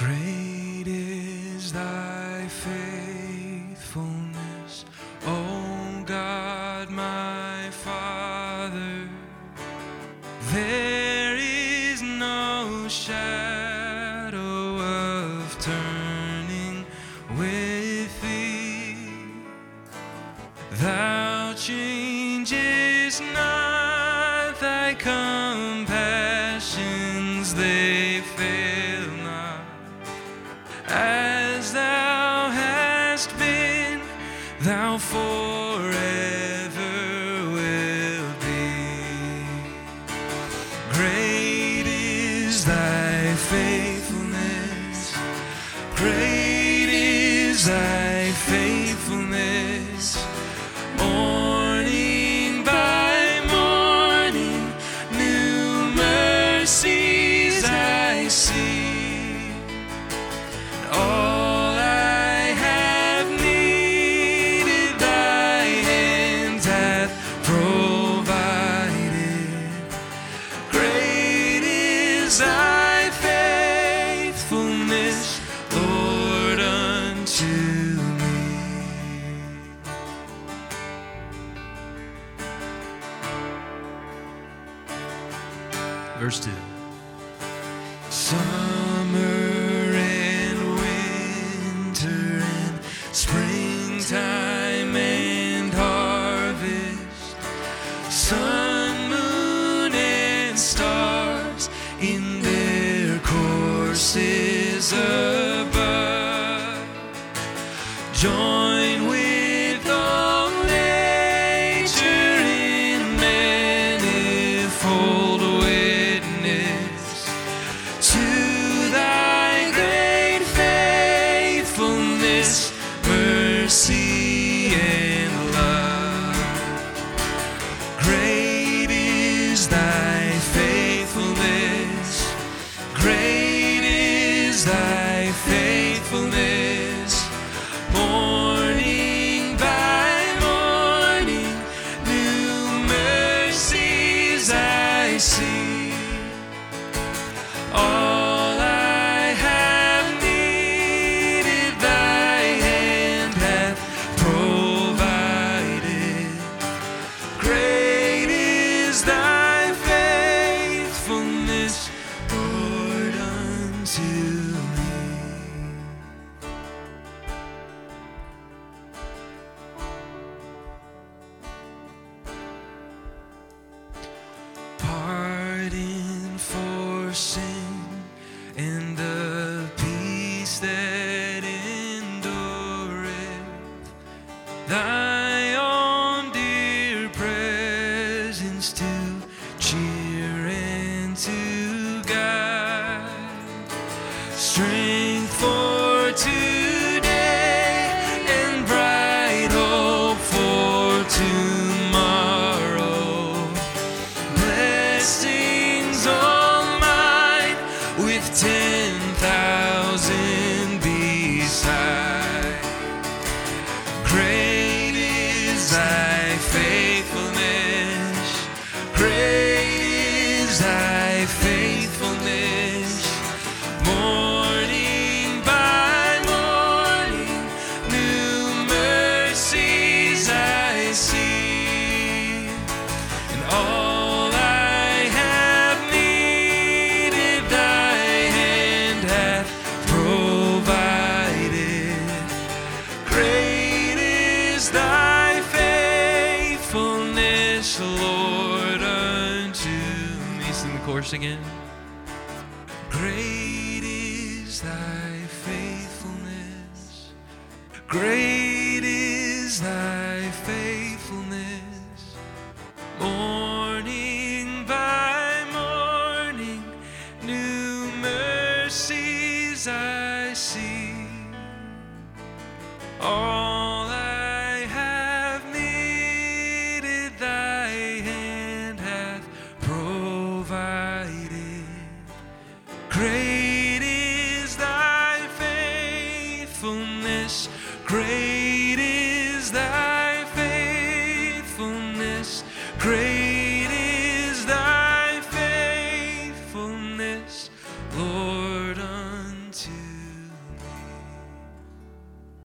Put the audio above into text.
Great is thy faithfulness, O God, my Father. There is no shadow of turning with thee. Thou changest not, thy compassions, they fail not. As thou hast been, thou forever wilt be. Great is thy faithfulness, great is thy faithfulness. Morning by morning, new mercies I see. All I have needed, thy hand hath provided. Great is thy faithfulness, Lord, unto me. Verse 2. Summer and winter and springtime and harvest, sun, moon, and stars in their courses above, join with all nature in manifold witness to thy great faithfulness, mercy, and love. Great is thy faithfulness, great is thy faithfulness. Morning by morning, new mercies I see. All I have needed, thy hand hath provided. Great is thy faithfulness, Lord, unto me. Pardon for sin and the peace that endureth, thy own dear presence to cheer and to guide, strength for today and bright hope for tomorrow. Blessings all mine with 10,000 beside. Great is thy faithfulness, great is thy faithfulness. Morning by morning, new mercies I see. And all I have needed, thy hand hath provided. Great is thy faithfulness, Lord, unto me. Sing the chorus again. Great is thy faithfulness, great is thy